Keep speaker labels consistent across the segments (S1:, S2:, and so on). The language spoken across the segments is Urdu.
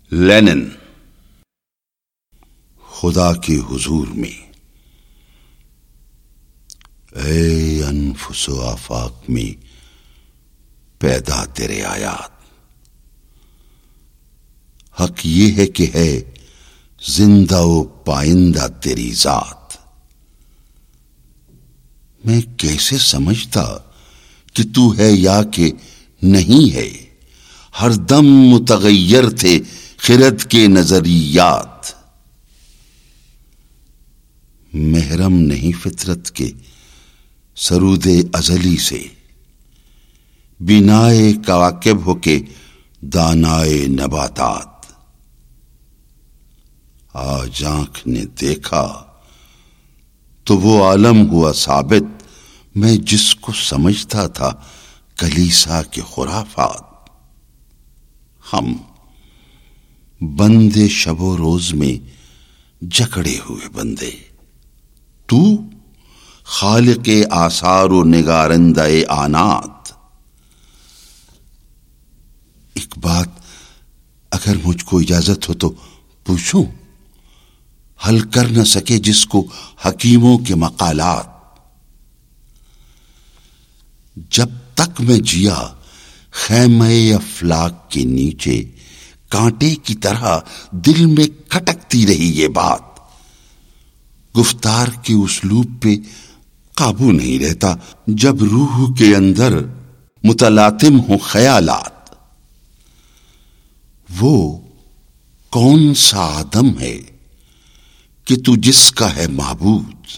S1: لینن خدا کے حضور میں اے انفس و آفاق میں پیدا تیرے آیات. حق یہ ہے کہ ہے زندہ و پائندہ تیری ذات. میں کیسے سمجھتا کہ تو ہے یا کہ نہیں ہے. ہر دم متغیر تھے خرد کے نظریات. محرم نہیں فطرت کے سرود ازلی سے، بینائے کواکب ہو کے دانائے نباتات. آج آنکھ نے دیکھا تو وہ عالم ہوا ثابت، میں جس کو سمجھتا تھا کلیسا کے خرافات. ہم بندے شب و روز میں جکڑے ہوئے بندے، تو خالق آثار و نگارندہ آنات. ایک بات اگر مجھ کو اجازت ہو تو پوچھوں؟ حل کر نہ سکے جس کو حکیموں کے مقالات. جب تک میں جیا خیمہ افلاک کے نیچے کانٹے کی طرح دل میں کھٹکتی رہی یہ بات. گفتار کے اسلوب پہ قابو نہیں رہتا جب روح کے اندر متلاطم ہوں خیالات. وہ کون سا آدم ہے کہ تو جس کا ہے معبود؟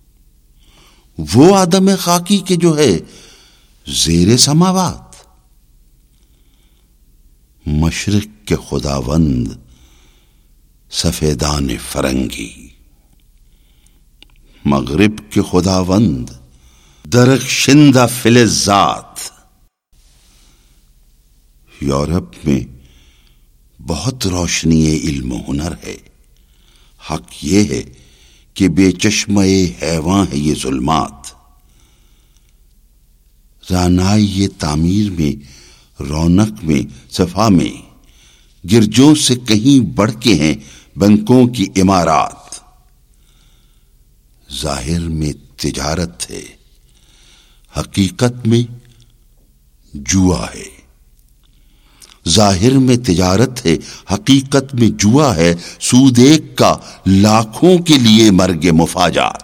S1: وہ آدم خاکی کے جو ہے زیر سماوات. مشرق کے خداوند سفیدان فرنگی، مغرب کے خداوند درخشندہ فلزات. یورپ میں بہت روشنی علم و ہنر ہے. حق یہ ہے کہ بے چشمہ حیواں ہے یہ ظلمات. رانائی تعمیر میں، رونق میں، صفا میں گرجوں سے کہیں بڑھ کے ہیں بنکوں کی عمارات. ظاہر میں تجارت ہے، حقیقت میں جوا ہے. ظاہر میں تجارت ہے، حقیقت میں جوا ہے. سود ایک کا لاکھوں کے لیے مرگ مفاجات.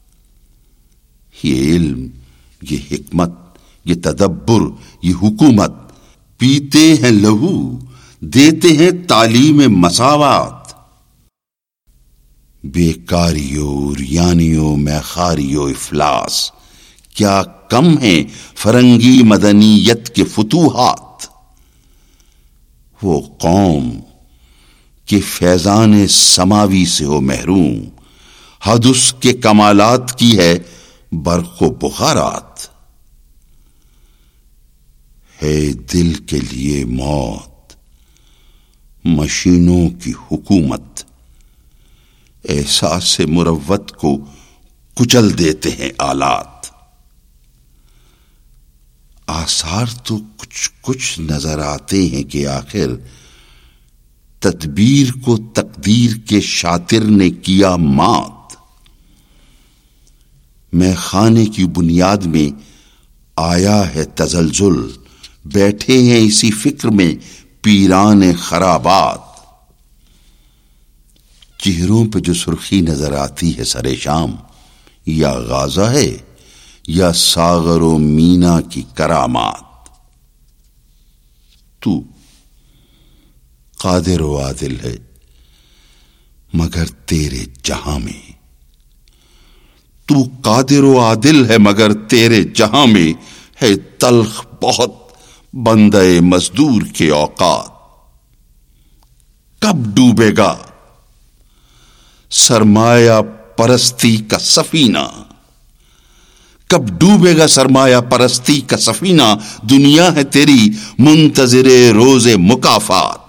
S1: یہ علم، یہ حکمت، یہ تدبر، یہ حکومت، پیتے ہیں لہو، دیتے ہیں تعلیم مساوات. بیکاریوں، ریانیوں، میخاریوں، افلاس کیا کم ہیں فرنگی مدنیت کے فتوحات. وہ قوم کہ فیضان سماوی سے ہو محروم، حد اس کے کمالات کی ہے برق و بخارات. ہے دل کے لیے موت مشینوں کی حکومت. احساس مروت کو کچل دیتے ہیں آلات. آثار تو کچھ کچھ نظر آتے ہیں کہ آخر تدبیر کو تقدیر کے شاطر نے کیا مات. میں خانے کی بنیاد میں آیا ہے تزلزل، بیٹھے ہیں اسی فکر میں پیران خرابات. چہروں پہ جو سرخی نظر آتی ہے سر شام، یا غازہ ہے یا ساغر و مینا کی کرامات. تو قادر و عادل ہے مگر تیرے جہاں میں. تو قادر و عادل ہے مگر تیرے جہاں میں ہے تلخ بہت بندہ مزدور کے اوقات. کب ڈوبے گا سرمایہ پرستی کا سفینہ؟ کب ڈوبے گا سرمایہ پرستی کا سفینہ؟ دنیا ہے تیری منتظر روز مکافات.